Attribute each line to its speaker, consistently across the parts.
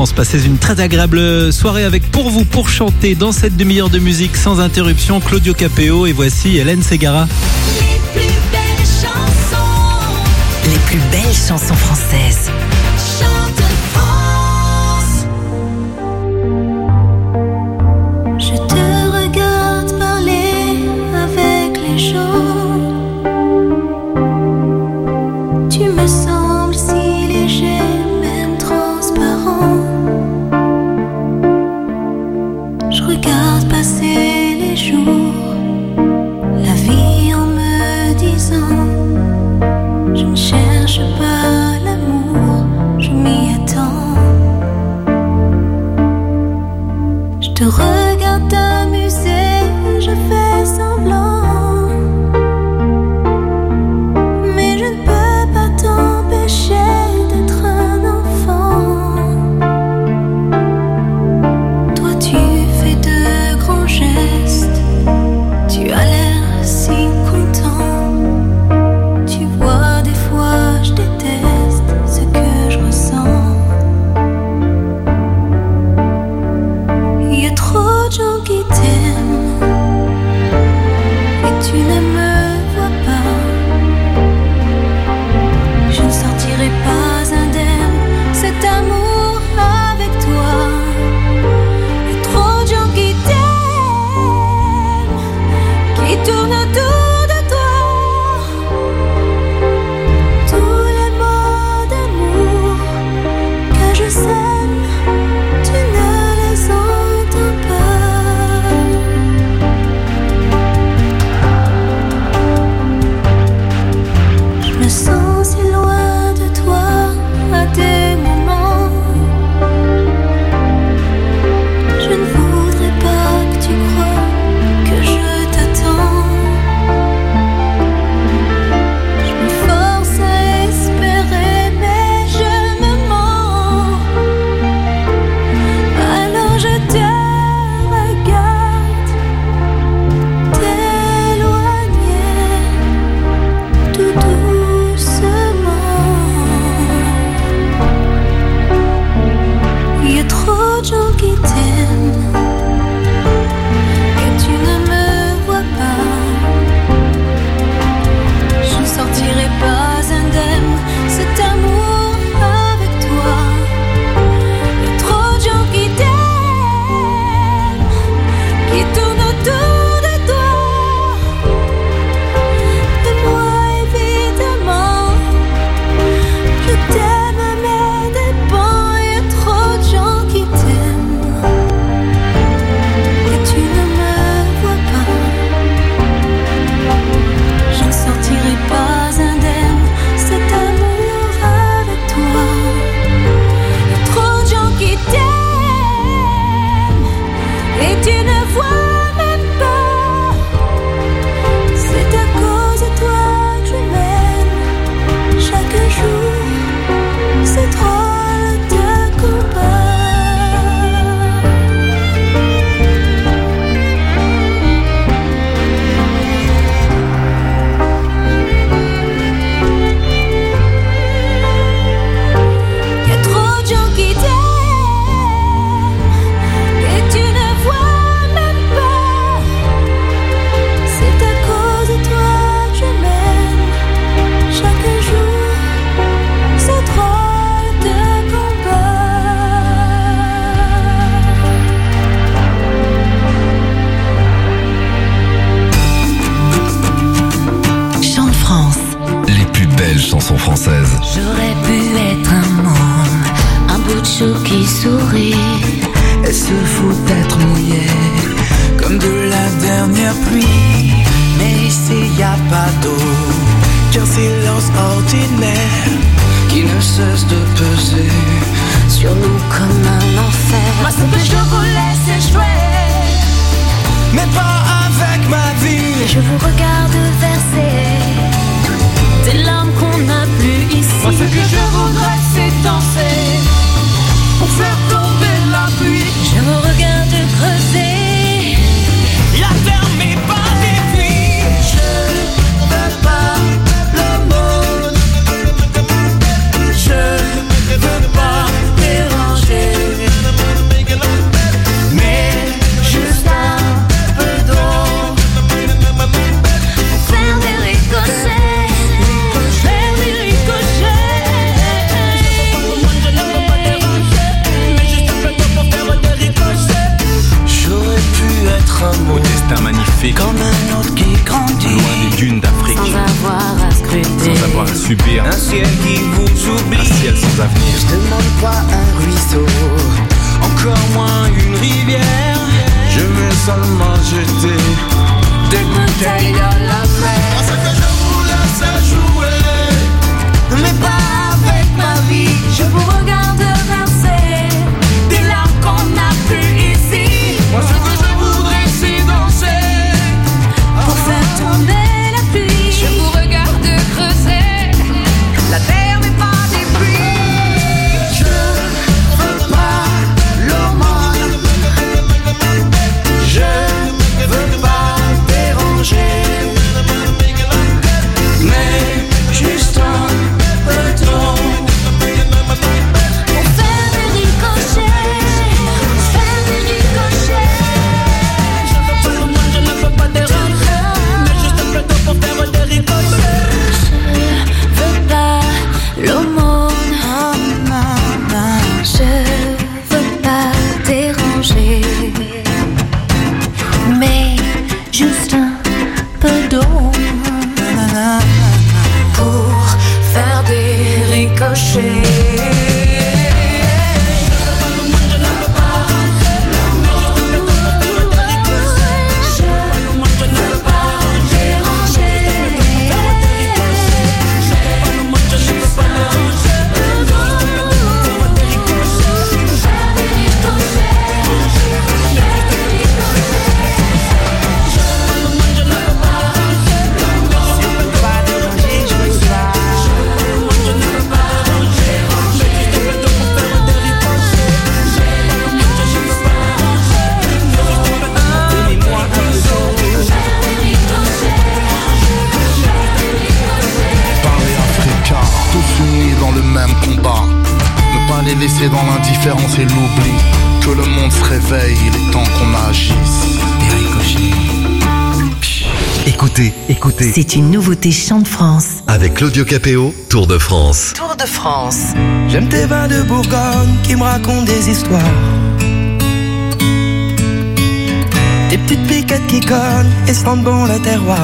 Speaker 1: France. Passez une très agréable soirée avec pour vous, pour chanter dans cette demi-heure de musique sans interruption, Claudio Capéo et voici Hélène Ségara.
Speaker 2: Les plus belles chansons.
Speaker 3: Les plus belles chansons françaises.
Speaker 2: Chante France. Je te regarde parler avec les gens. Tu me sembles si léger, même transparent. Je regarde passer les jours, la vie en me disant: je ne cherche pas l'amour, je m'y attends. Je te regarde t'amuser, je fais semblant, mais je ne peux pas t'empêcher d'être un enfant. Toi tu fais de grands gestes, tu as l'air si content. Tu vois, des fois je déteste ce que je ressens. Il y a trop de gens qui t'aiment et tu ne me vois pas. Je ne sortirai pas indemne cet amour avec toi. Il y a trop de gens qui t'aiment, qui tournent autour de toi. Tous les mots d'amour que je sème, tu ne les entends pas. Je me sens si loin de toi à des moments. Je ne voudrais pas que tu crois que je t'attends. Je me force à espérer, mais je me mens. Alors je te regarde t'éloigner tout doucement. Il y a trop de gens qui t'aiment et tu ne me vois pas. Je ne sortirai pas indemne cet amour avec toi. Il y a trop de gens qui t'aiment, qui tournent autour de toi. Et moi évidemment, je t'aime à mes dépens. Il y a trop de gens qui t'aiment et tu ne me vois pas. Je ne sortirai pas indemne cet amour avec toi. Il y a trop de gens qui t'aiment et tu ne vois même pas. C'est à cause de toi que je m'aime chaque jour. C'est drôle de combat. Il y a trop de gens qui t'aiment et tu ne vois même pas. C'est à cause de toi que je m'aime chaque jour. C'est drôle de combat.
Speaker 3: Chante France.
Speaker 4: Les plus belles chansons françaises.
Speaker 2: J'aurais pu être un môme, un bout de chou qui sourit.
Speaker 5: Elle se fout d'être mouillée comme de la dernière pluie. Mais ici y a pas d'eau qu'un silence ordinaire qui ne cesse de peser
Speaker 2: Sur nous comme un enfer. Moi ce que je voulais c'est jouer,
Speaker 5: mais pas avec ma vie.
Speaker 2: je vous regarde verser des larmes qu'on n'a plus ici.
Speaker 5: Moi ce que je voudrais c'est danser pour faire tomber la pluie.
Speaker 2: Je vous regarde creuser
Speaker 5: La terre mais pas des pluies. Je ne veux pas le monde. Je ne veux pas déranger.
Speaker 6: destin magnifique,
Speaker 5: comme un autre qui grandit,
Speaker 6: loin des dunes d'Afrique,
Speaker 2: sans avoir à scruter,
Speaker 6: sans avoir à subir
Speaker 5: un ciel qui vous oublie.
Speaker 6: un ciel sans avenir.
Speaker 5: Je demande pas un ruisseau, encore moins une rivière. Je veux seulement jeter des bouteilles à la mer. Parce que je vous laisse jouer, mais pas avec ma vie.
Speaker 2: je vous regarde verser des larmes qu'on n'a plus ici.
Speaker 5: Moi ce que je voudrais c'est danser
Speaker 2: Pour faire tomber la pluie,
Speaker 7: Je vous regarde creuser. La terre n'est pas des pluies.
Speaker 5: Je veux pas l'aumône, je veux pas déranger, mais juste un peu trop.
Speaker 2: pour faire des ricochets, faire des ricochets.
Speaker 5: Je ne veux pas déranger, mais juste un peu trop pour faire des ricochets.
Speaker 2: Je veux pas l'aumône, je veux pas déranger, mais juste un peu d'eau pour faire des ricochets.
Speaker 8: Parler africain, tous unis dans le même combat. Ne pas les laisser dans l'indifférence et l'oubli. Que le monde se réveille, il est temps qu'on agisse.
Speaker 4: Écoutez, écoutez.
Speaker 3: C'est une nouveauté Chant de France.
Speaker 4: Avec Claudio Capéo, Tour de France.
Speaker 3: Tour de France.
Speaker 5: J'aime tes vins de Bourgogne qui me racontent des histoires. Des petites piquettes qui cognent et sentent bon le terroir.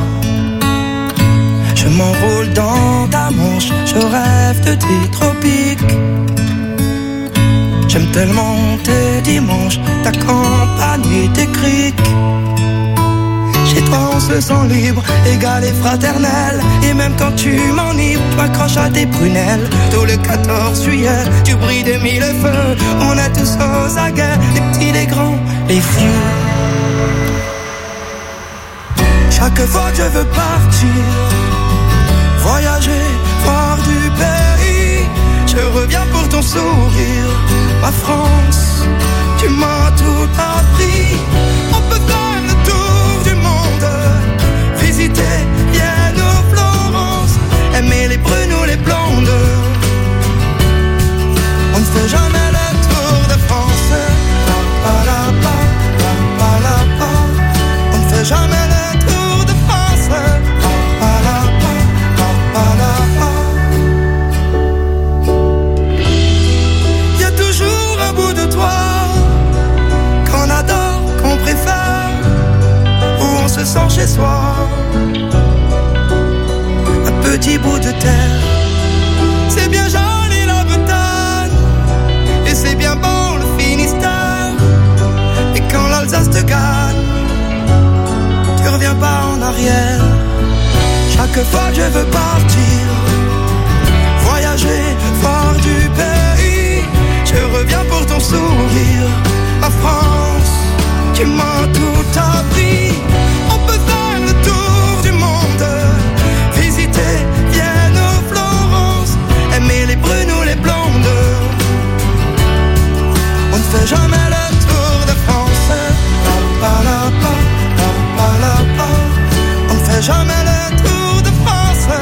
Speaker 5: Je m'enroule dans ta manche, je rêve de tes tropiques. J'aime tellement tes dimanches, ta campagne et tes criques. Chez toi on se sent libre, égal et fraternel. Et même quand tu m'enivres, tu m'accroches à tes prunelles. Tout le 14 juillet, tu brilles de mille feux. On est tous aux aguets, les petits, les grands, les vieux. Chaque fois que je veux partir, voyager, voir du pays, je reviens pour ton sourire. Ma France, tu m'as tout appris. On peut faire le tour du monde, visiter Vienne ou Florence, aimer les brunes ou les blondes. On ne fait jamais le tour de France. On ne fait jamais le tour de France. Y a toujours un bout de toi qu'on adore, qu'on préfère, où on se sent chez soi. Un petit bout de terre, c'est bien joli la Bretagne, et c'est bien bon le Finistère. Et quand l'Alsace te gagne, tu reviens pas en arrière. Chaque fois que je veux partir, voyager, voir du pays, je reviens pour ton sourire. Ma France, tu m'as tout appris. On peut faire le tour du monde, visiter Vienne ou Florence, aimer les brunes ou les blondes. On ne fait jamais le tour de France. On ne fait jamais le tour de France.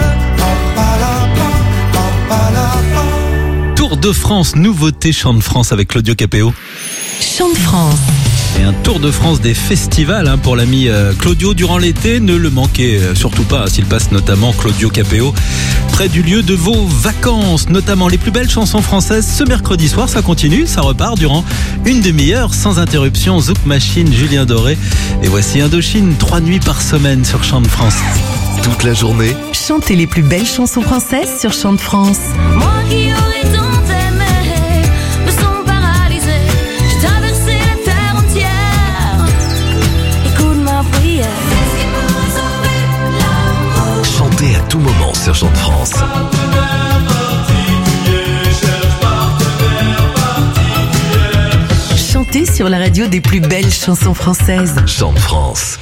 Speaker 1: Tour de France, nouveauté Chant de France avec Claudio Capéo.
Speaker 3: Chant de France.
Speaker 1: Et un tour de France des festivals pour l'ami Claudio durant l'été. Ne le manquez surtout pas, s'il passe notamment Claudio Capéo près du lieu de vos vacances, notamment les plus belles chansons françaises. Ce mercredi soir, ça continue, ça repart durant une demi-heure sans interruption. Zouk Machine, Julien Doré. Et voici Indochine, 3 nuits par semaine sur Chant de France.
Speaker 4: Toute la journée,
Speaker 3: Chantez les plus belles chansons françaises sur Chant de France.
Speaker 2: Moi qui aurais tant aimé, me sens paralysée. J'ai traversé la terre entière. Écoute ma prière.
Speaker 4: chantez à tout moment sur Chant de France.
Speaker 3: Chantez sur la radio des plus belles chansons françaises.
Speaker 4: Chant de France.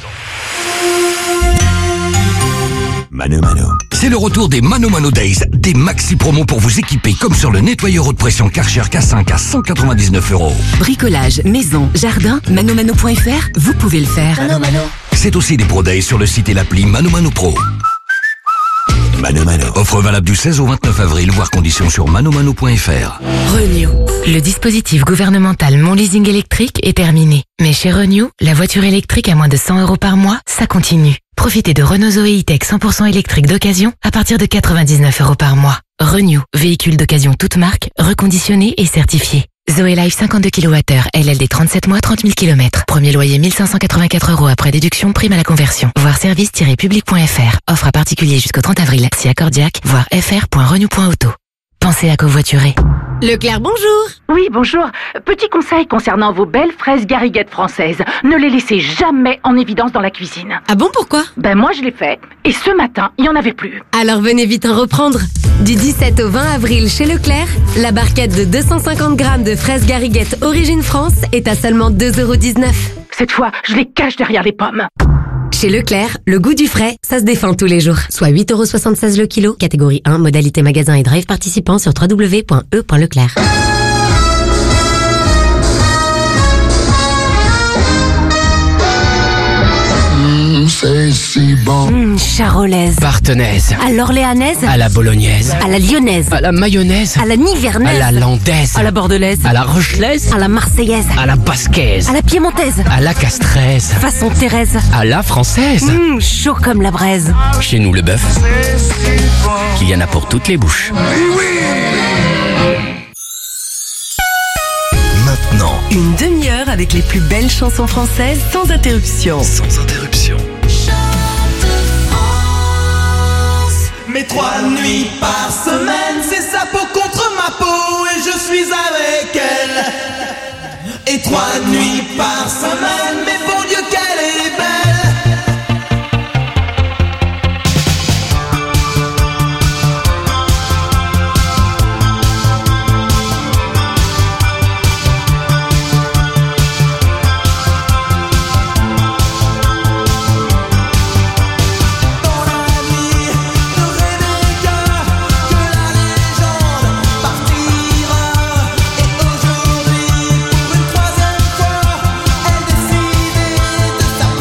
Speaker 9: Mano Mano. C'est le retour des Mano Mano Days, des maxi promos pour vous équiper comme sur le nettoyeur haute pression Karcher K5 à 199 €.
Speaker 3: Bricolage, maison, jardin, manomano.fr, vous pouvez le faire.
Speaker 9: C'est aussi des Pro Days sur le site et l'appli Mano Mano Pro. Mano Mano. Offre valable du 16 au 29 avril, voire conditions sur manomano.fr.
Speaker 10: Renew. Le dispositif gouvernemental Mon Leasing électrique est terminé. Mais chez Renew, la voiture électrique à moins de 100 € par mois, ça continue. Profitez de Renault Zoé E-Tech 100% électrique d'occasion à partir de 99 € par mois. Renew, véhicule d'occasion toute marque, reconditionné et certifié. Zoé Life 52 kWh, LLD 37 mois, 30 000 km. Premier loyer 1584 € après déduction, prime à la conversion. Voir service-public.fr. Offre à particulier jusqu'au 30 avril. Si accordiaque, voir fr.renew.auto. Pensez à covoiturer.
Speaker 11: Leclerc, bonjour. Oui, bonjour. Petit conseil concernant vos belles fraises gariguettes françaises. Ne les laissez jamais en évidence dans la cuisine.
Speaker 12: Ah bon, pourquoi?
Speaker 11: Ben moi je l'ai fait. Et ce matin, il n'y en avait plus.
Speaker 12: Alors venez vite en reprendre. Du 17 au 20 avril chez Leclerc, la barquette de 250 grammes de fraises gariguettes Origine France est à seulement 2,19 €.
Speaker 11: Cette fois, je les cache derrière les pommes.
Speaker 12: Chez Leclerc, le goût du frais, ça se défend tous les jours. Soit 8,76 € le kilo, catégorie 1, modalité magasin et drive participant sur www.e.leclerc.
Speaker 8: C'est si bon.
Speaker 3: Charolaise.
Speaker 13: Partenaise.
Speaker 3: À l'orléanaise.
Speaker 13: À la bolognaise.
Speaker 3: À la lyonnaise.
Speaker 13: À la mayonnaise.
Speaker 3: À la nivernaise.
Speaker 13: À la landaise.
Speaker 3: À la bordelaise.
Speaker 13: À la rochelaise.
Speaker 3: À la marseillaise.
Speaker 13: À la basquaise.
Speaker 3: À la piémontaise.
Speaker 13: À la castraise.
Speaker 3: Façon Thérèse.
Speaker 13: À la française.
Speaker 3: Chaud comme la braise.
Speaker 13: Chez nous, le bœuf, qu'il y en a pour toutes les bouches.
Speaker 4: Maintenant,
Speaker 3: Une demi-heure avec les plus belles chansons françaises sans interruption.
Speaker 4: sans interruption.
Speaker 5: Mais 3 nuits par semaine, c'est sa peau contre ma peau et je suis avec elle. Et 3 nuits par semaine, mais bon Dieu qu'elle est belle. Pour une troisième fois, elle décidait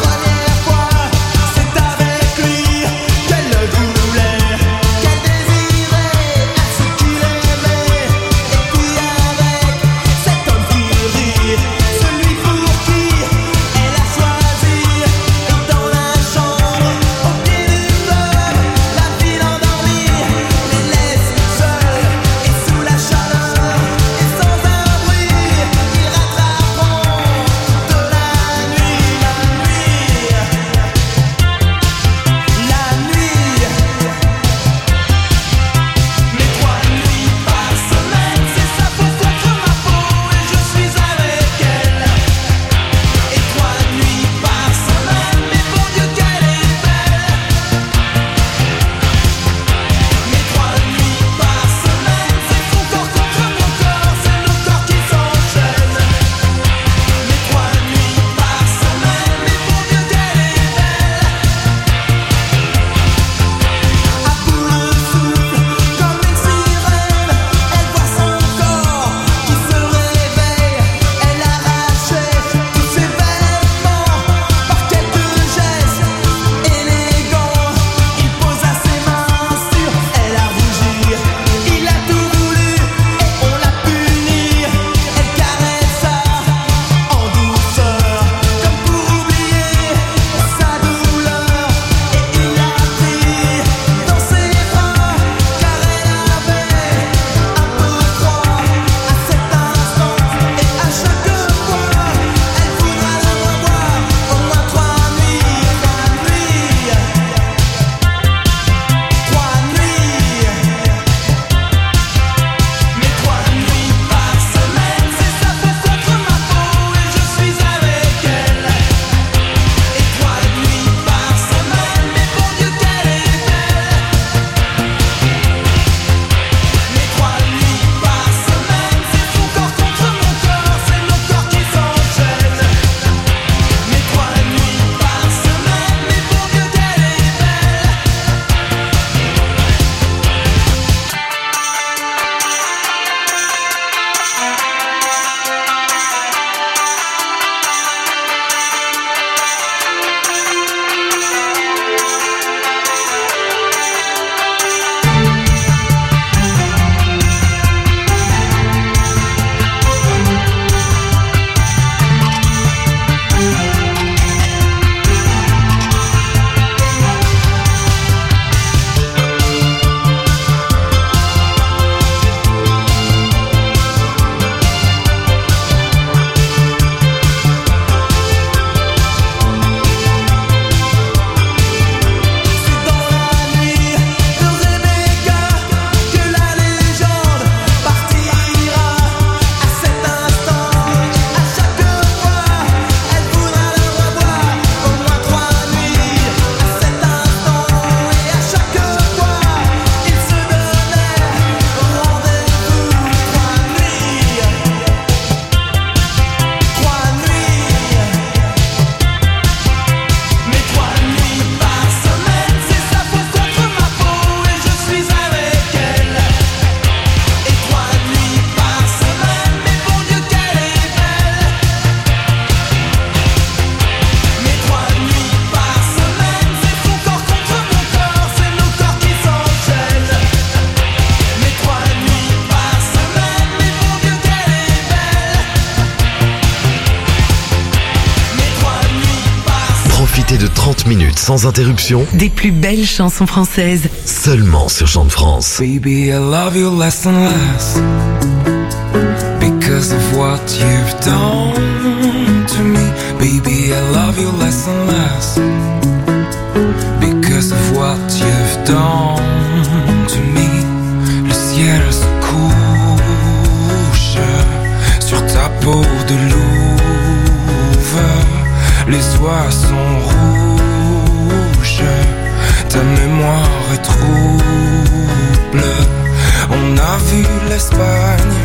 Speaker 4: de 30 minutes sans interruption.
Speaker 3: Des plus belles chansons françaises.
Speaker 4: Seulement sur Chant de France.
Speaker 5: Baby, I love you less and less because of what you've done to me. Baby, I love you less and less because of what you've done to me. Le ciel se couche sur ta peau de louve. Les oies sont rouges, ta mémoire est trouble. On a vu l'Espagne,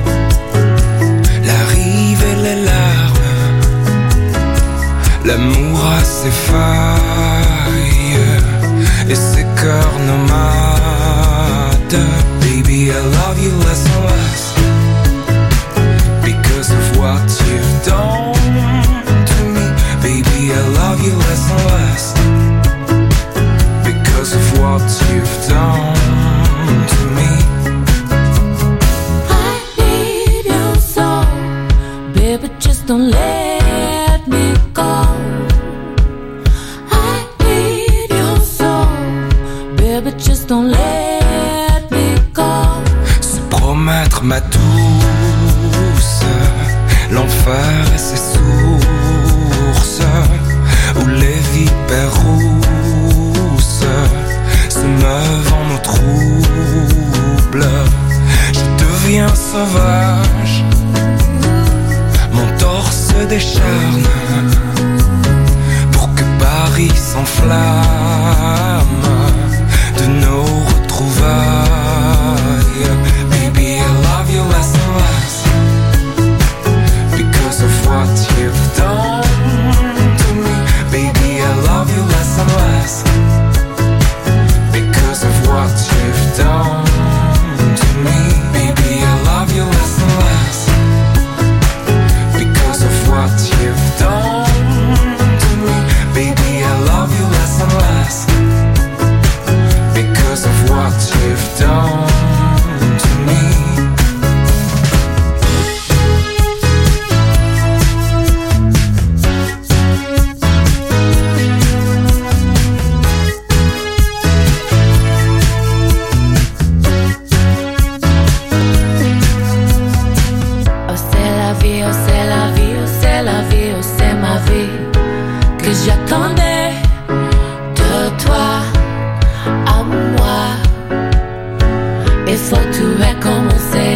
Speaker 5: la rive et les larmes. L'amour a ses failles et ses cœurs nomades. Baby, I love you less and less because of what you've done to me. Baby, I love you less and less because of what you've done to me.
Speaker 2: I need you so, baby, just don't let me go. I need you so, baby, just don't let me go.
Speaker 5: Se promettre ma douce, l'enfer et ses sources, où les vipères rousses se meuvent en eau trouble. Je deviens sauvage, mon torse décharne, pour que Paris s'enflamme de nos retrouvailles. Baby, I love you less and less because of what you've done to me. Baby, I love you less and less because of what you've done to me. Baby, I love you less and less because of what you've done to me. Baby, I love you less and less because of what you've done to me.
Speaker 2: Oh c'est la vie, oh c'est la vie, oh c'est la vie, oh c'est ma vie que j'attendais de toi à moi. Il faut tout recommencer.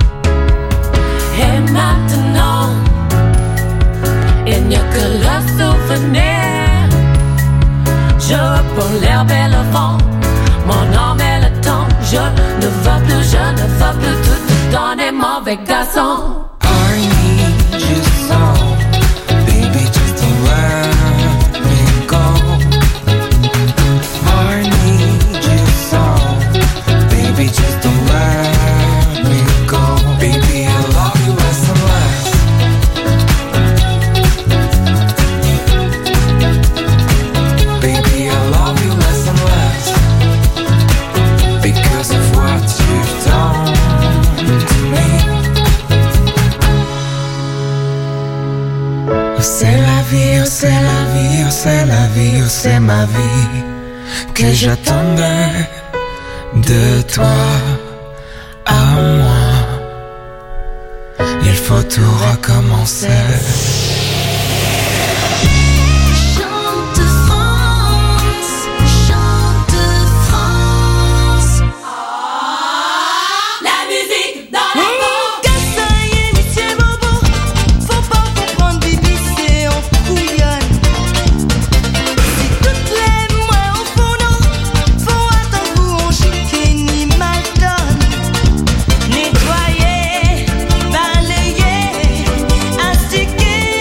Speaker 2: Et maintenant, il n'y a que le souvenir. Je reprends l'herbe et le vent, mon âme et le temps. Je ne veux plus tout donner, mauvais garçon.
Speaker 5: I need you so, baby, just don't let me go. I need you so, baby, just don't let me go. Baby, I love you less and less baby, I love you less and less because of what you've done to me. Oh, c'est la vie, oh, c'est la vie, oh, c'est la vie, oh, c'est ma vie que j'attendais de toi à moi. Il faut tout recommencer.
Speaker 2: Chante France, chante France. La musique dans les mots.
Speaker 14: Gassaille, monsieur Bobo, faut pas comprendre, Bibi, c'est en couillonne. Si toutes les mois au fondant, faut attendre pour on chicken ni mal donne. Nettoyer, balayer, astiquer.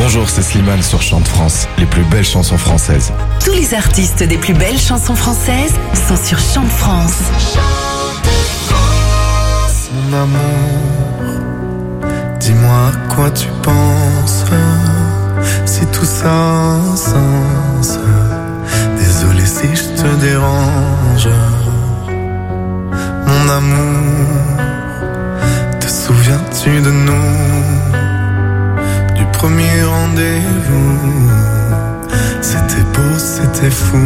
Speaker 6: Bonjour, c'est Slimane sur Chant de France, les plus belles chansons françaises.
Speaker 3: Tous les artistes des plus belles chansons françaises sont sur Chant de France.
Speaker 15: Mon amour, dis-moi à quoi tu penses, si tout ça a un sens. Désolé si je te dérange. Mon amour, te souviens-tu de nous, du premier rendez-vous? C'était beau, c'était fou.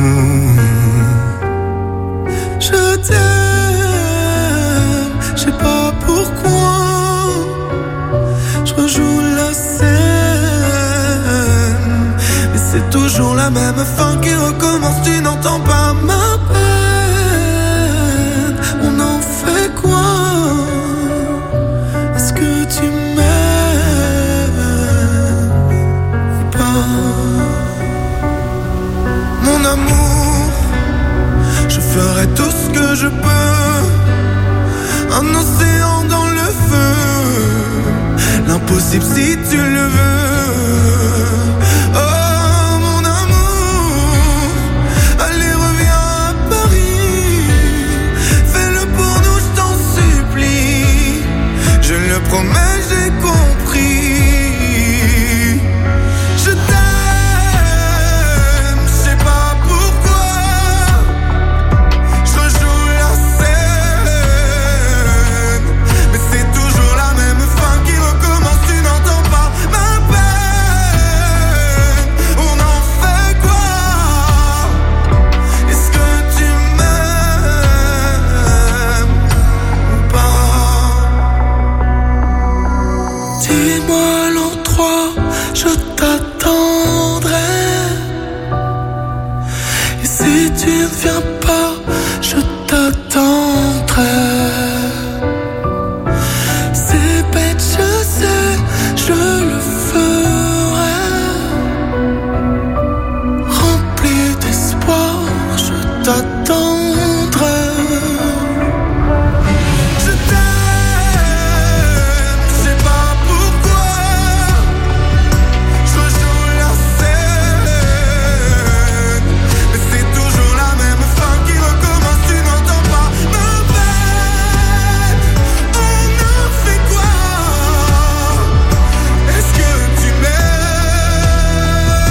Speaker 15: Je t'aime, je sais pas pourquoi. Je rejoue la scène, mais c'est toujours la même fin qui recommence. Tu n'entends pas ma peine. On en fait quoi? Est-ce que tu m'aimes ou pas? Mon amour, je ferai tout ce que je peux. Un océan dans le feu, l'impossible si tu le veux. Oh mon amour, allez reviens à Paris. Fais-le pour nous, je t'en supplie. Je le promets, j'ai compris. Je t'aime, je sais pas pourquoi. Je rejoue la scène, mais c'est toujours la même fin qui recommence. Tu n'entends pas ma peine. On en fait quoi? Est-ce que tu m'aimes ou pas? Dis-moi l'endroit, je t'attendrai. Et si tu ne viens pas, je t'attendrai. C'est bête, je sais, je le ferai. Rempli d'espoir, je t'attendrai. Je t'aime, je sais pas pourquoi. Je rejoue la scène, mais c'est toujours la même fin qui recommence. Tu n'entends pas ma peine. On en fait quoi? Est-ce que tu m'aimes?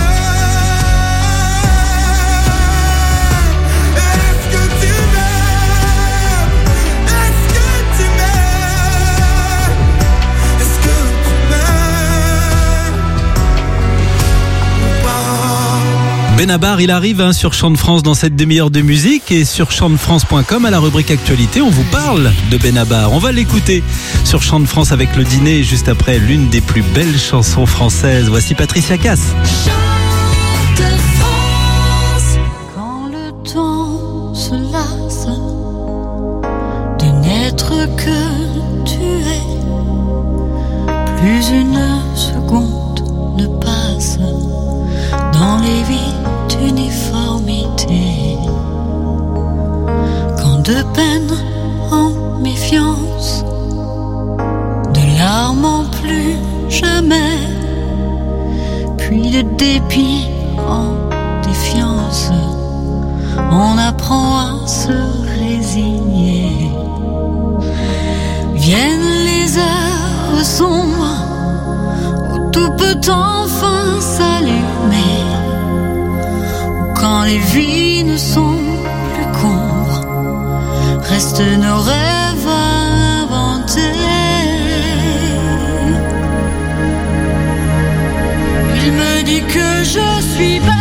Speaker 15: Est-ce que tu m'aimes? Est-ce que tu m'aimes? Est-ce que tu m'aimes ou pas?
Speaker 1: Benabar, il arrive sur Chant de France dans cette demi-heure de musique, et sur chantdefrance.com à la rubrique actualité, on vous parle de Benabar. On va l'écouter sur Chant de France avec le dîner, juste après l'une des plus belles chansons françaises. Voici Patricia Cass.
Speaker 2: Quand le temps se lasse de n'être que tu es, plus une seconde ne passe dans les vies d'uniformité. Quand de peine en méfiance, de larmes en plus jamais, puis de dépit en défiance, on apprend à se résigner. Viennent les heures sombres où tout peut enfin s'allumer, où quand les vies ne sont plus qu'ombres, restent nos rêves à inventer. Il me dit que je suis belle,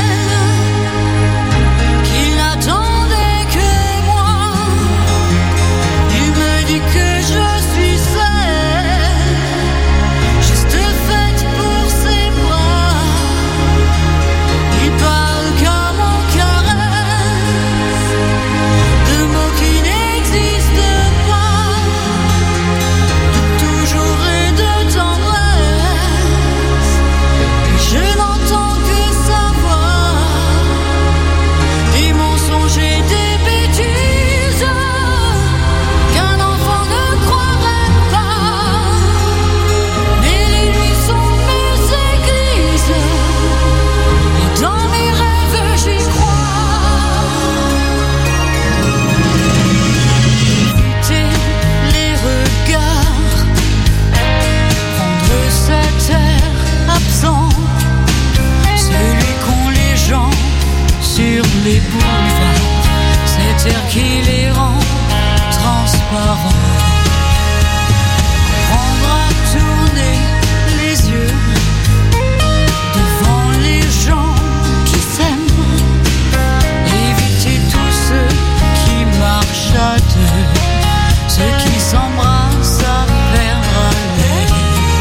Speaker 2: qu'il attendait que moi. Il me dit que je suis celle, juste faite pour ses bras. Il parle comme en caresse, de mots qui n'existent pas, de toujours et de tendresse. Et je n'entends que sa voix.
Speaker 16: les boulevards, cet air qui les rend transparents. Apprendre à tourner les yeux devant les gens qui s'aiment, éviter tous ceux qui marchent à deux, ceux qui s'embrassent à perdre haleine.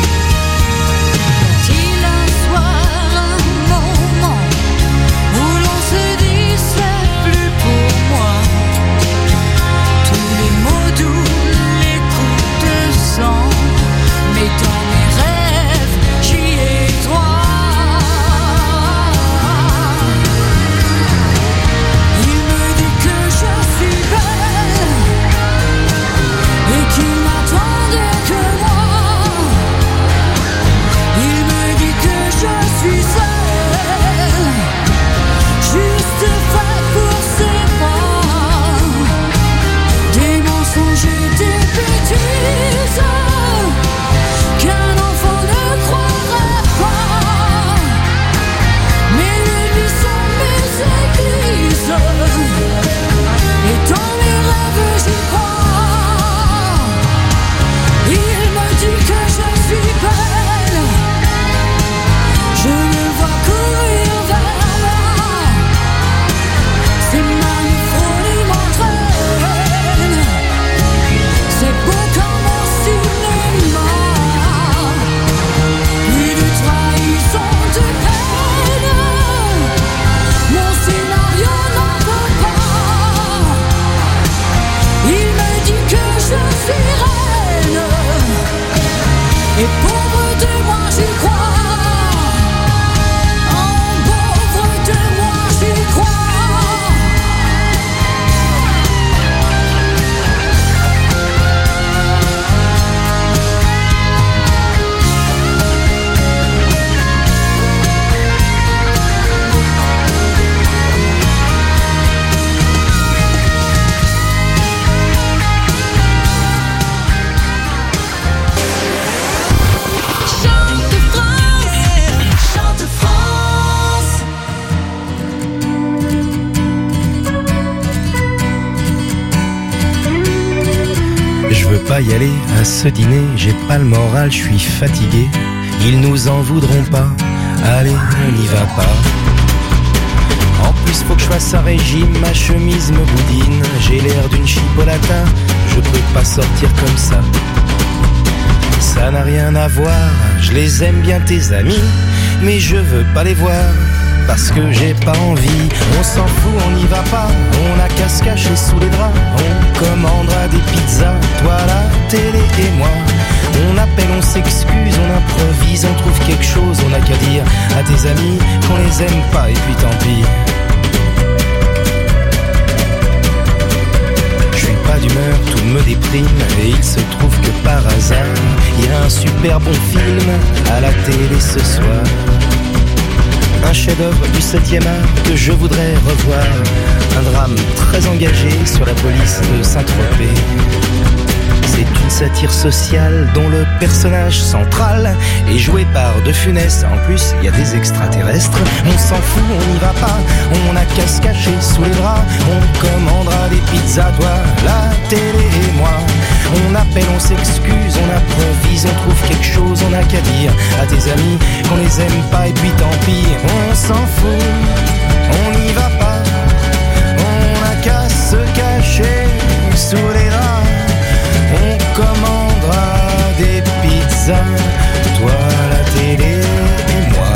Speaker 16: Est-il un soir, un moment où l'on se dit c'est plus pour moi? Tous les mots doux, les coups de sang, mais dans mes rêves j'y ai droit. Il me dit que je suis belle et qu'il n'attendait que moi. Il me dit que je suis seule, juste faite pour ses bras. Des mensonges et des bêtises qu'un enfant ne croirait pas. Mes nuits sont mes églises et dans mes rêves j'y crois. Il me dit que je suis belle, je le vois courir vers moi. Ses mains folie m'entraînent, c'est beau comme au cinéma. Plus de trahison, de peine, mon scénario n'en veut pas. Il me dit que je suis reine, et pauvre de moi j'y crois. En pauvre de moi j'y crois. Chante France, chante France.
Speaker 17: Je veux pas y aller à ce dîner, j'ai pas le moral, je suis fatigué. Ils nous en voudront pas, allez on n'y va pas. En plus faut que je fasse un régime, ma chemise me boudine. J'ai l'air d'une chipolata, je peux pas sortir comme ça. Ça n'a rien à voir, je les aime bien tes amis, mais je veux pas les voir, parce que j'ai pas envie. On s'en fout, on n'y va pas, on a qu'à se cacher sous les draps. On commandera des pizzas, toi la télé et moi. On appelle, on s'excuse, on improvise, on trouve quelque chose, on a qu'à dire à tes amis qu'on les aime pas et puis tant pis. Je suis pas d'humeur, tout me déprime, et il se trouve que par hasard, il y a un super bon film à la télé ce soir. Un chef-d'œuvre du 7e art que je voudrais revoir. Un drame très engagé sur la police de Saint-Tropez. C'est une satire sociale dont le personnage central est joué par De Funès. En plus, il y a des extraterrestres. On s'en fout, on n'y va pas. On a qu'à se cacher sous les draps. On commandera des pizzas, toi, la télé et moi. On appelle, on s'excuse, on improvise, on trouve quelque chose, on a qu'à dire à tes amis qu'on les aime pas et puis tant pis. On s'en fout, on n'y va pas. On a qu'à se cacher sous les draps. On commandera des pizzas, toi la télé et moi.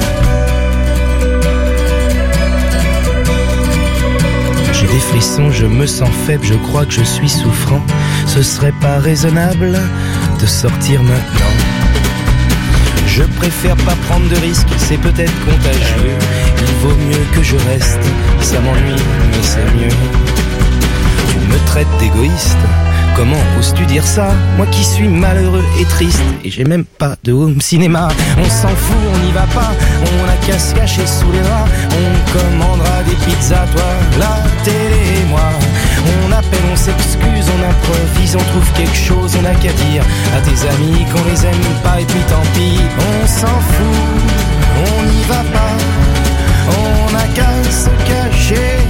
Speaker 17: J'ai des frissons, je me sens faible, je crois que je suis souffrant. Ce serait pas raisonnable de sortir maintenant. Je préfère pas prendre de risques, c'est peut-être contagieux. Il vaut mieux que je reste, ça m'ennuie, mais c'est mieux. Tu me traites d'égoïste, comment oses-tu dire ça? Moi qui suis malheureux et triste, et j'ai même pas de home cinéma. On s'en fout, on n'y va pas, on a qu'à se cacher sous les draps. On commandera des pizzas, toi, la télé et moi. On appelle, on s'excuse, on improvise, on trouve quelque chose, on a qu'à dire à tes amis qu'on les aime pas et puis tant pis. On s'en fout, on n'y va pas, on a qu'à se cacher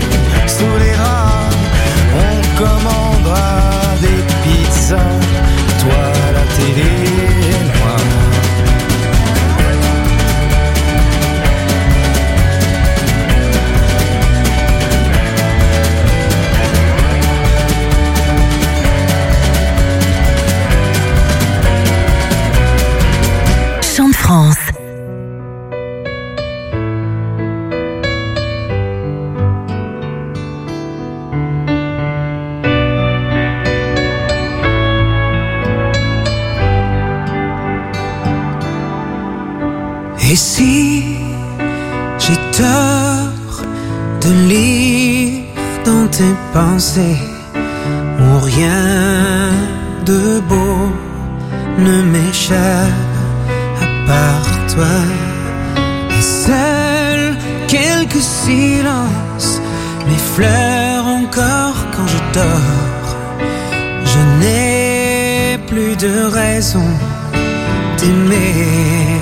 Speaker 18: si j'ai tort de lire dans tes pensées où rien de beau ne m'échappe à part toi, et seuls quelques silences m'effleurent encore quand je dors. Je n'ai plus de raison d'aimer.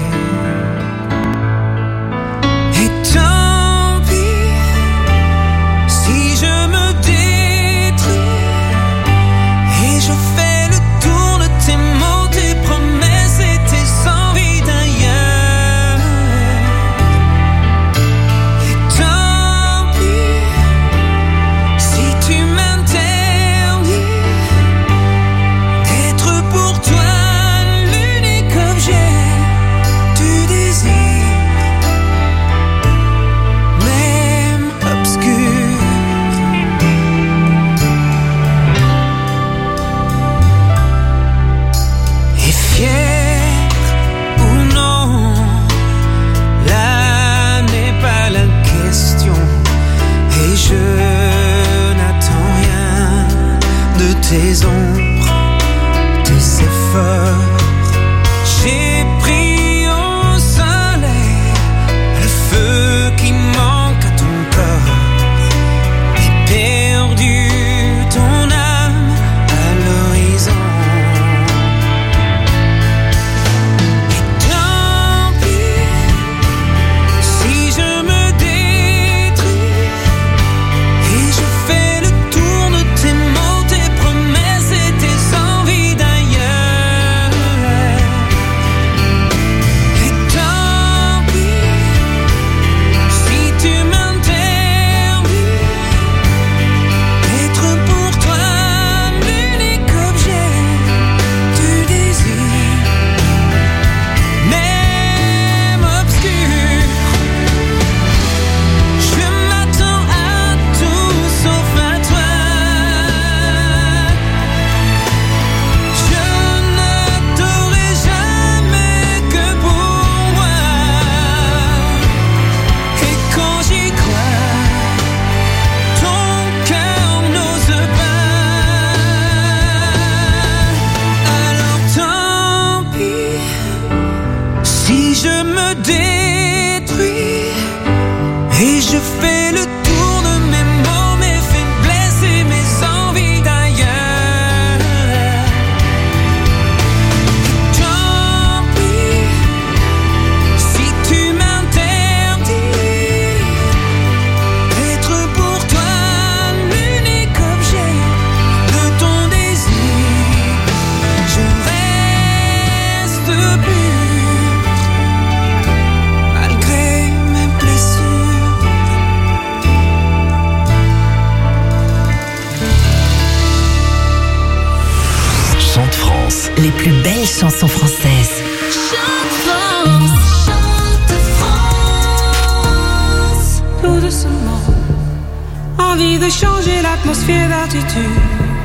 Speaker 18: Et tant pis si je me détruis et je fais le tour de tes mots, tes promesses et tes envies d'ailleurs. Et tant pis si tu m'interdis d'être pour toi l'unique objet du désir, même obscur. Et fier ou non, là n'est pas la question, et je n'attends rien de tes ombres, tes efforts. J'ai pris au soleil le feu qui manque à ton corps et perdu ton âme à l'horizon. Et tant pis si je me détruis et je fais le tour de tes mots, tes promesses et tes envies d'ailleurs. Et tant pis si tu m'interdis d'être pour toi l'unique objet du désir, même obscur. Je m'attends à tout sauf à toi. Je ne t'aurai jamais que pour moi. Et quand j'y crois, ton cœur n'ose pas. Alors tant pis si je me détruis et je fais le tour de mes mots, mes faiblesses et mes envies d'ailleurs. Tant pis si tu m'interdis d'être pour toi l'unique objet de ton désir. Je reste pur malgré mes blessures.
Speaker 4: Chante France.
Speaker 3: Les plus belles chansons françaises.
Speaker 18: Tout doucement, envie de changer l'atmosphère d'attitude.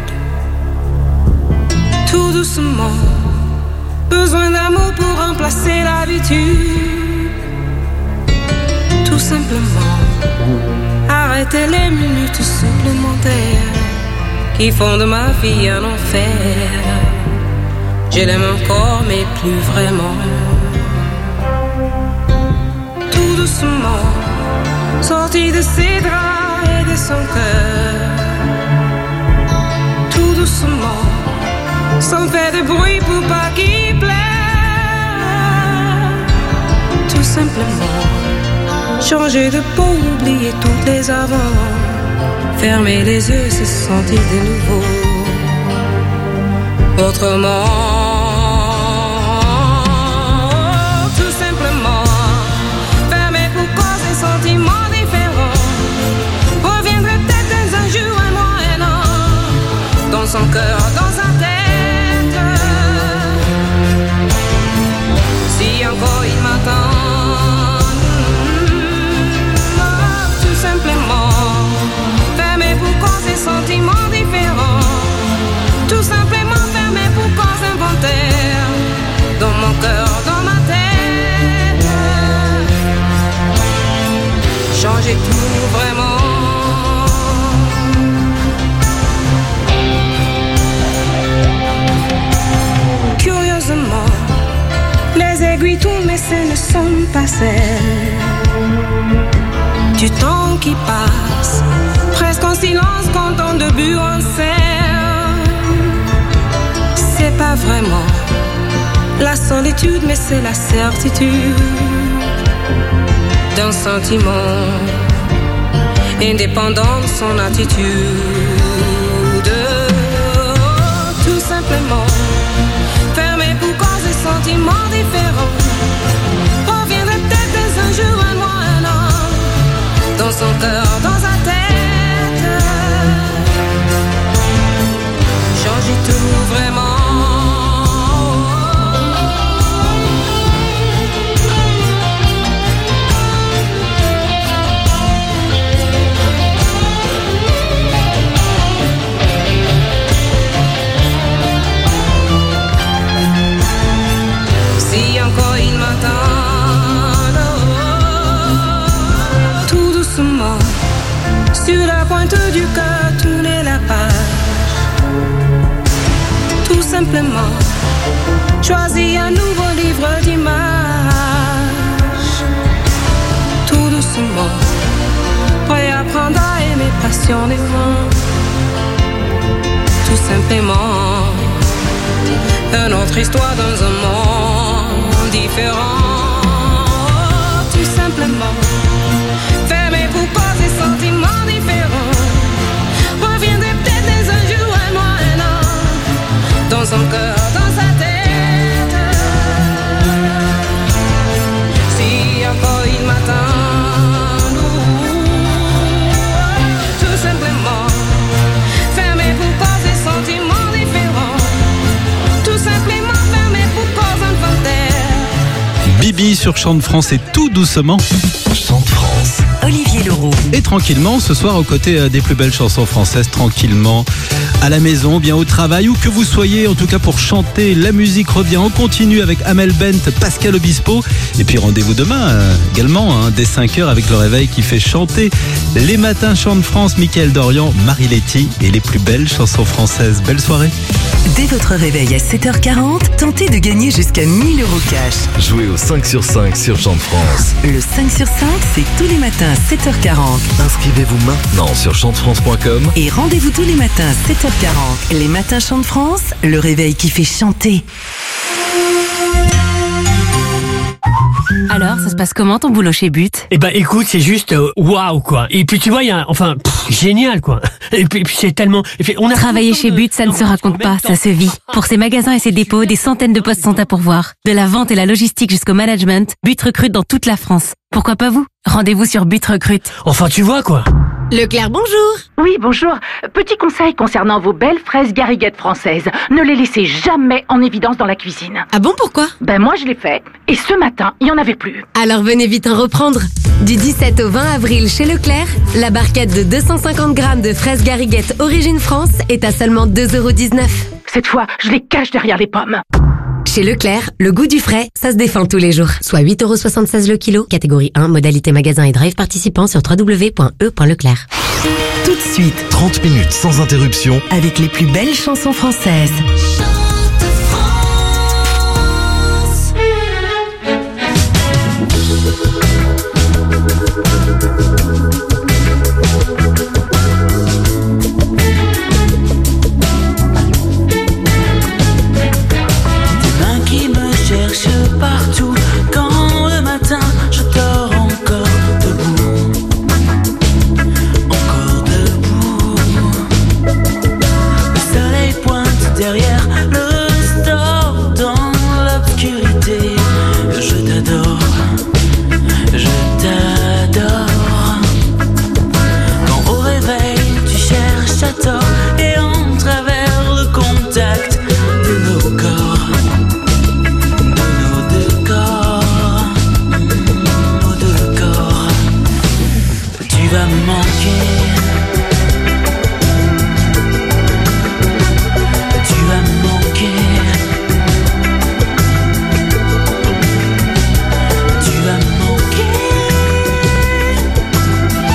Speaker 18: Tout doucement, besoin d'amour pour remplacer l'habitude. Tout simplement, arrêter les minutes supplémentaires qui font de ma vie un enfer. Je l'aime encore mais plus vraiment. Tout doucement, sorti de ses draps et de son cœur. Tout doucement, sans faire de bruit pour pas qu'il pleure. Tout simplement, changer de peau, oublier toutes les avant. Fermer les yeux, se sentir de nouveau autrement. Tout simplement, fermer pour cause des sentiments différents. Reviendrait peut-être dans un jour, un mois, un an, dans son cœur, dans sa tête. Si encore il m'attend, tout simplement, sentiments différents. Tout simplement fermé pour cause involontaire. changer tout vraiment. Curieusement, les aiguilles tournent mais ce ne sont pas celles du temps qui passe, presque en silence quand on début en scène. C'est pas vraiment la solitude mais c'est la certitude d'un sentiment indépendant de son attitude. Tout simplement fermé pour cause de sentiments différents. Reviendrait peut-être dès un jour, un mois, un an, dans son cœur, dans sa tête. Changer tout vraiment. Encore il m'attend, tout doucement, sur la pointe du cœur, tourner la page. Tout simplement, choisir un nouveau livre d'images. Tout doucement, réapprendre à aimer passionnément. Tout simplement, une autre histoire dans un monde différent. Tout simplement fermé pour cause des sentiments différents. Reviendrait peut-être dès un jour, un mois, un an, dans son cœur, dans sa tête. Si encore il m'attend, tout simplement fermé pour cause des sentiments différents. Tout simplement fermé pour cause inventaire.
Speaker 1: Bibi sur Chant de France et tout doucement.
Speaker 4: Chant de France.
Speaker 3: Olivier Leroux.
Speaker 1: Et tranquillement, ce soir, aux côtés des plus belles chansons françaises, tranquillement, à la maison, bien au travail, où que vous soyez, en tout cas pour chanter, la musique revient. On continue avec Amel Bent, Pascal Obispo. Et puis rendez-vous demain également, dès 5h, avec le réveil qui fait chanter les matins Chant de France, Mickaël Dorian, Marie Letty et les plus belles chansons françaises. Belle soirée.
Speaker 3: Dès votre réveil à 7h40, tentez de gagner jusqu'à 1000 € cash.
Speaker 4: Jouez au 5 sur 5 sur Chant de France.
Speaker 3: Le 5 sur 5, c'est tous les matins à 7h40.
Speaker 4: Inscrivez-vous maintenant sur chantefrance.com.
Speaker 3: Et rendez-vous tous les matins à 7h40. Les matins Chant de France, le réveil qui fait chanter.
Speaker 10: Alors, ça se passe comment ton boulot chez But?
Speaker 19: Eh ben écoute, c'est juste waouh quoi. Et puis tu vois, il y a génial quoi. Et puis c'est tellement
Speaker 10: Travailler chez But, ça ne se raconte pas, ça se vit. Pour ses magasins et ses dépôts, des centaines de postes sont à pourvoir. De la vente et la logistique jusqu'au management, But recrute dans toute la France. Pourquoi pas vous? Rendez-vous sur But Recrute.
Speaker 19: Enfin tu vois quoi.
Speaker 11: Leclerc, bonjour. Oui, bonjour. Petit conseil concernant vos belles fraises gariguettes françaises. Ne les laissez jamais en évidence dans la cuisine.
Speaker 12: Ah bon, pourquoi?
Speaker 11: Moi je l'ai fait. Et ce matin, il n'y en avait plus.
Speaker 12: Alors venez vite en reprendre. Du 17 au 20 avril chez Leclerc, la barquette de 250 grammes de fraises gariguettes Origine France est à seulement 2,19 €.
Speaker 11: Cette fois, je les cache derrière les pommes.
Speaker 12: Chez Leclerc, le goût du frais, ça se défend tous les jours. Soit 8,76 € le kilo, catégorie 1, modalité magasin et drive participant sur www.e.leclerc.
Speaker 3: Tout de suite,
Speaker 4: 30 minutes sans interruption
Speaker 3: avec les plus belles chansons françaises.
Speaker 5: Partout, quand le matin je dors encore debout, le soleil pointe derrière le store dans l'obscurité. Je t'adore, quand au réveil tu cherches à tort et en travers le contact de nos corps. Tu vas me manquer, tu vas me manquer, tu vas me manquer.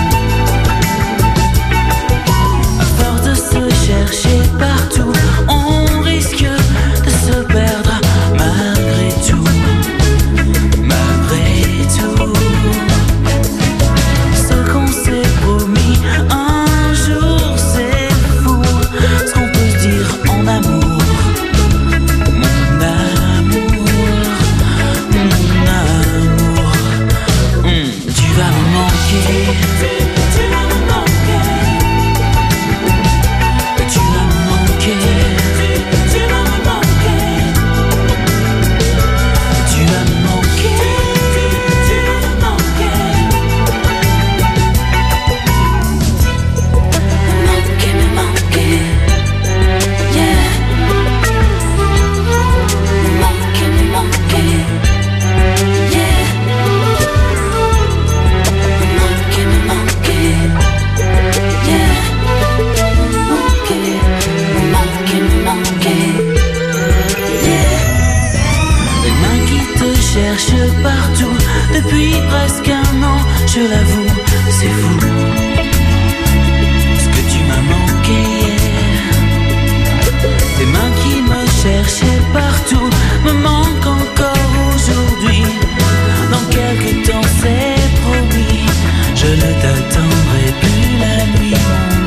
Speaker 5: plus qu'un an, je l'avoue, c'est fou. Ce que tu m'as manqué hier, tes mains qui me cherchaient partout me manquent encore aujourd'hui. Dans quelque temps c'est promis, je ne t'attendrai plus la nuit,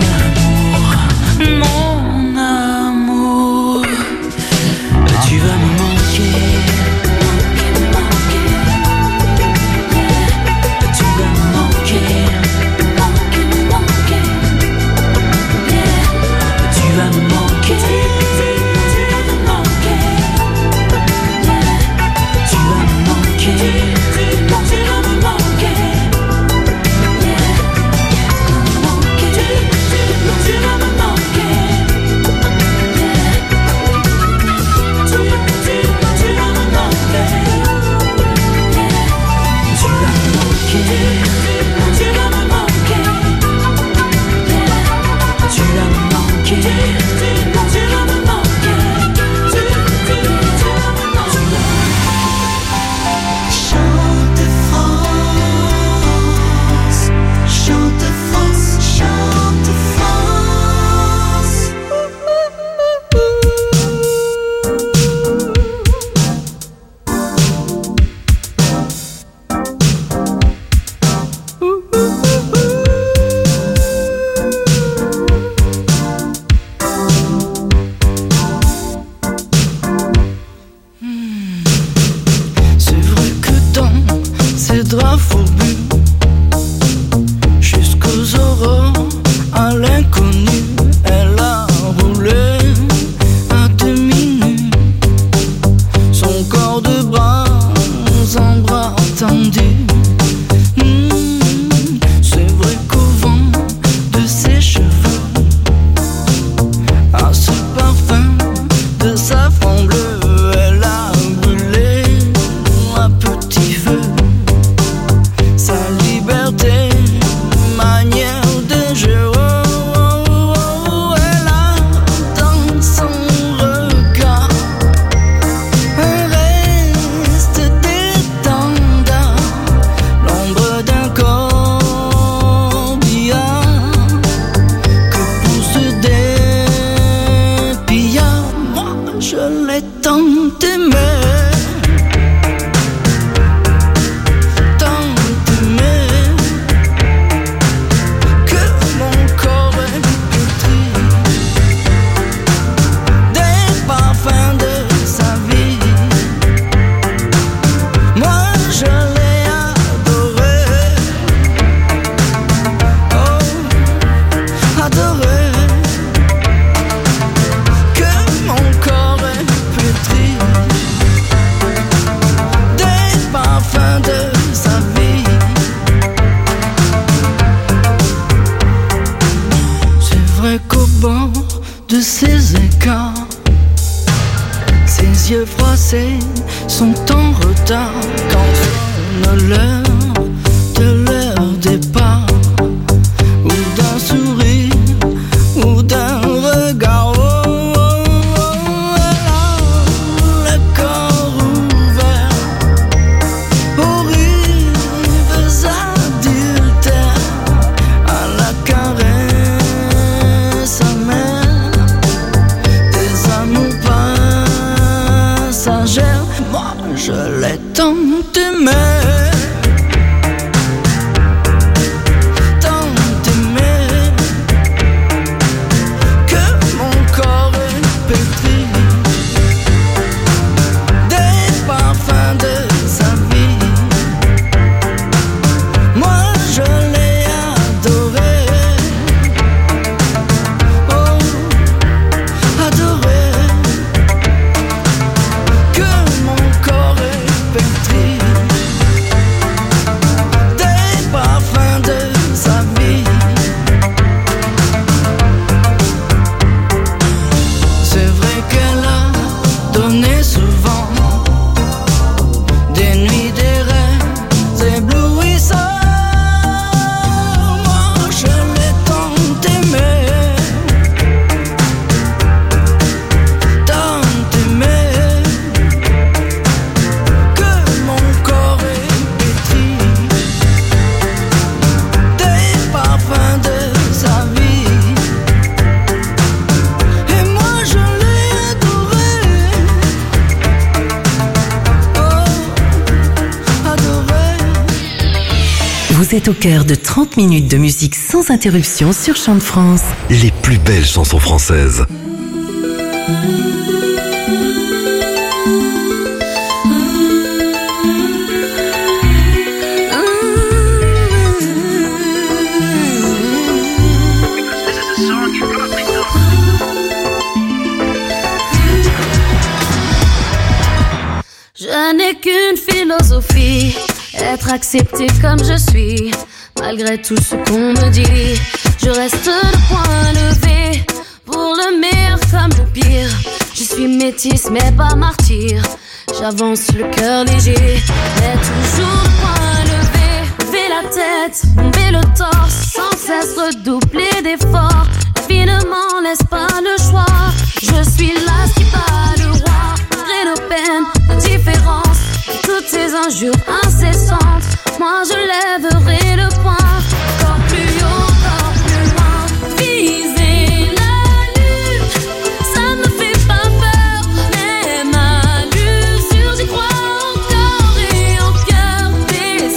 Speaker 5: mon amour. Tu vas me manquer. Tu vas me manquer. Tu vas me manquer. Ça
Speaker 3: Vous êtes au cœur de 30 minutes de musique sans interruption sur Chant de France.
Speaker 4: Les plus belles chansons françaises.
Speaker 2: Je n'ai qu'une philosophie, être accepté comme je suis. Malgré tout ce qu'on me dit, je reste le poing levé. Pour le meilleur comme le pire, je suis métisse mais pas martyr. J'avance le cœur léger, mais toujours le poing levé. Lever la tête, bomber le torse, sans cesse redoubler d'efforts. La vie ne m'en laisse pas le choix. Je suis là qui bat le roi. Malgré nos peines, nos différences, et toutes ces injures incessantes, moi je lèverai le poing. Encore plus haut, encore plus loin. Viser la lune, ça me fait pas peur. Même à l'usure, j'y crois encore et en cœur. Des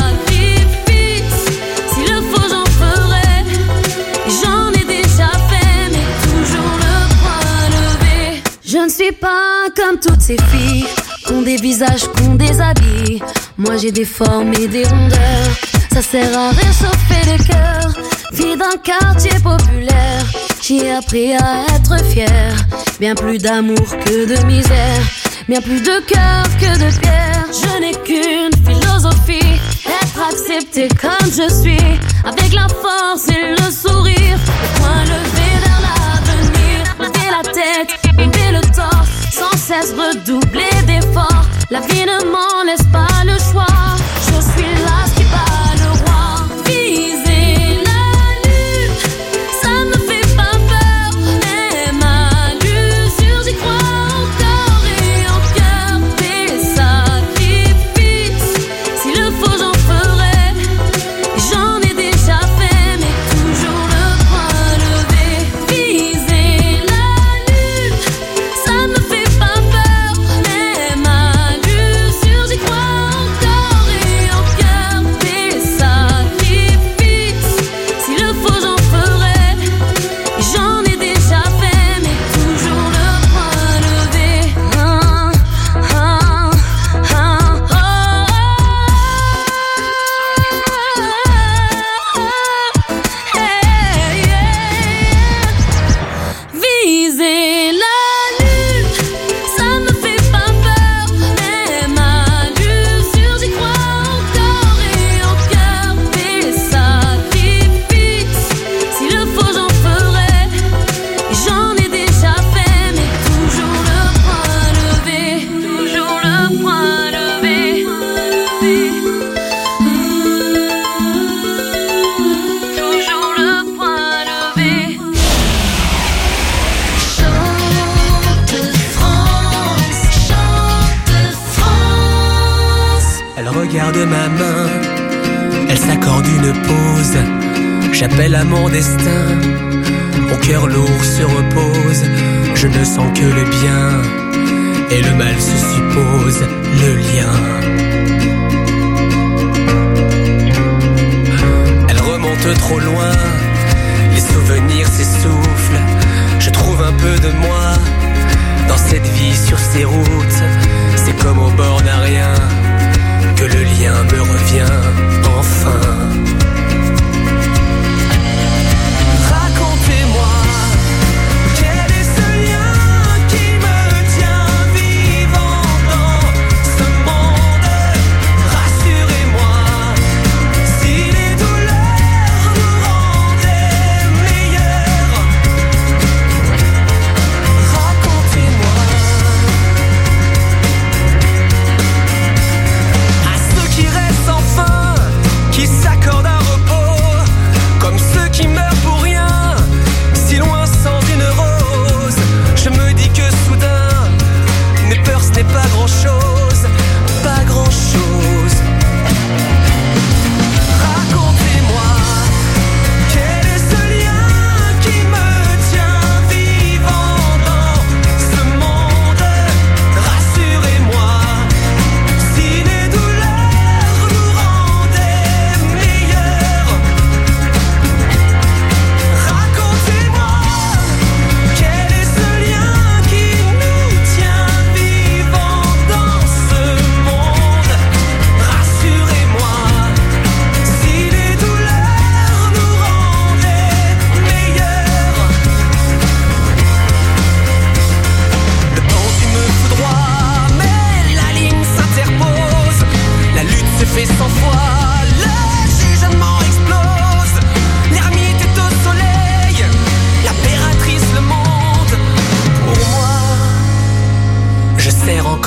Speaker 2: sacrifices, s'il le faut j'en ferai. Et j'en ai déjà fait, mais toujours le poing levé. Je ne suis pas comme toutes ces filles qu'ont des visages, qu'ont des habits. Moi j'ai des formes et des rondeurs, ça sert à réchauffer le cœur. Fille d'un quartier populaire, j'ai appris à être fière. Bien plus d'amour que de misère, bien plus de cœur que de pierre. Je n'ai qu'une philosophie, être accepté comme je suis. Avec la force et le sourire, le poing levé vers l'avenir. Lever la tête, bomber le torse, sans cesse redoubler d'efforts. La vie ne m'en laisse pas le choix. Je suis là qui bat le roi. Viser la lune, ça me fait pas peur. Même à l'usure, j'y crois encore et en cœur. Des sacrifices, s'il le faut j'en ferai. J'en ai déjà fait, mais toujours le poing levé. Viser la lune, ça me fait pas peur. Même à l'usure, j'y crois encore et en cœur. Des sacrifices, s'il le faut j'en ferai. J'en ai déjà fait, mais toujours le poing levé. Viser la lune, ça me fait pas peur. Même à l'usure, j'y crois encore et en cœur. Des sacrifices, s'il le faut j'en ferai. J'en ai déjà fait, mais toujours le poing levé. Toujours le poing levé. Toujours le poing levé. Chante France, chante France.
Speaker 5: Elle regarde ma main, elle s'accorde une pause. J'appelle à mon destin, mon cœur lourd se repose. Je ne sens que le bien, et le mal se suppose, le lien. Elle remonte trop loin, les souvenirs s'essoufflent. Je trouve un peu de moi dans cette vie sur ces routes. C'est comme au bord d'un rien que le lien me revient enfin. Racontez-moi, quel est ce lien qui me tient vivant dans ce monde? Rassurez-moi, si les douleurs nous rendaient meilleurs. Racontez-moi. À ceux qui restent enfin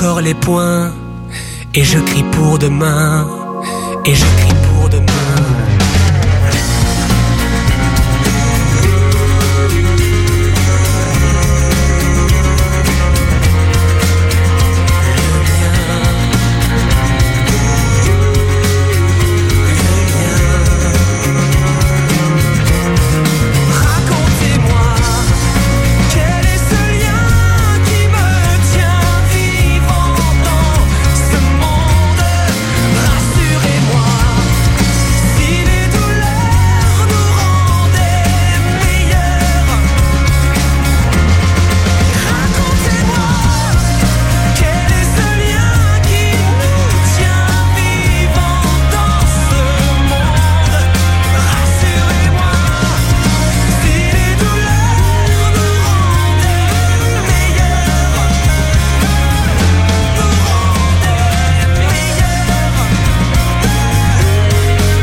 Speaker 20: encore les poings, et je crie pour demain, et je crie